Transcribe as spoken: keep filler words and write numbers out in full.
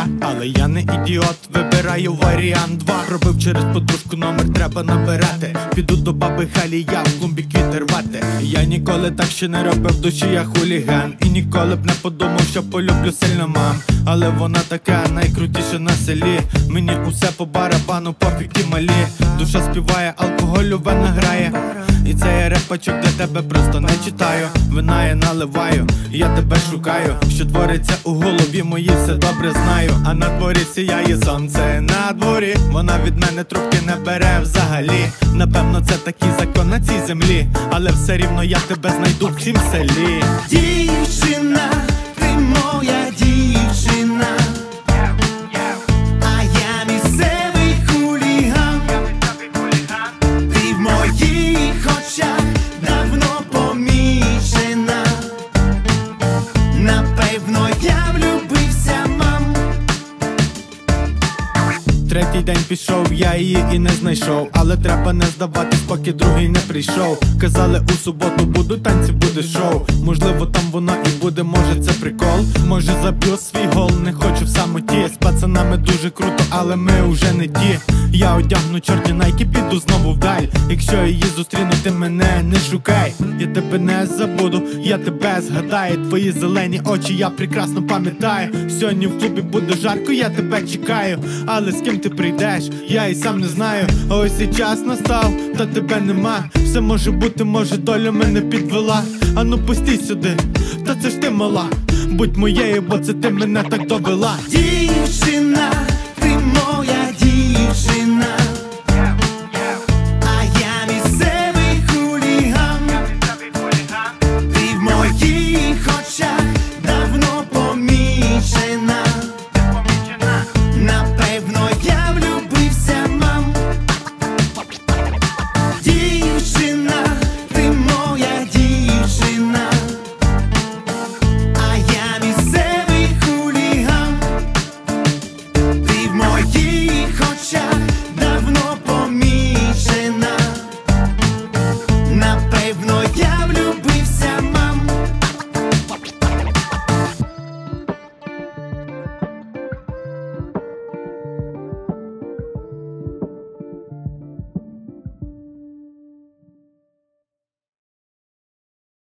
але я не ідіот, вибираю варіант два. Пробив через подружку, номер треба набирати. Піду до баби Галі, я в клумбі квіти рвати. Я ніколи так ще не робив, в душі я хуліган. І ніколи б не подумав, що полюблю сильно мам. Але вона така найкрутіша на селі. Мені усе по барабану, пофіг ті малі. Душа співає, алкоголю вена грає. І цей я репачок для тебе просто не читаю. Вина я наливаю, я тебе шукаю. Що твориться у голові моїй, все добре знаю. А на дворі сіяє сонце, на дворі вона від мене трубки не бере взагалі. Напевно це такий закон на цій землі, але все рівно я тебе знайду в цім селі. Дівчина, ти моя дівчина, а я місцевий хуліган. Ти в моїх очах давно помічена. Напевно я влюбився, мам. Третій день пішов, я її і не знайшов. Але треба не здаватись, поки другий не прийшов. Казали, у суботу будуть танці, буде шоу. Можливо там вона і буде, може це прикол. Може заб'ю свій гол, не хочу в самоті. З пацанами дуже круто, але ми уже не ті. Я одягну чорні найки, піду знову вдаль. Якщо її зустріну, ти мене не шукай. Я тебе не забуду, я тебе згадаю. Твої зелені очі я прекрасно пам'ятаю. Сьогодні в клубі буде жарко, я тебе чекаю. Але з ким ти прийдеш, я і сам не знаю. А ось і час настав, та тебе нема. Все може бути, може доля мене підвела. А ну пусти сюди, та це ж ти мала. Будь моєю, бо це ти мене так довела. Дівчина,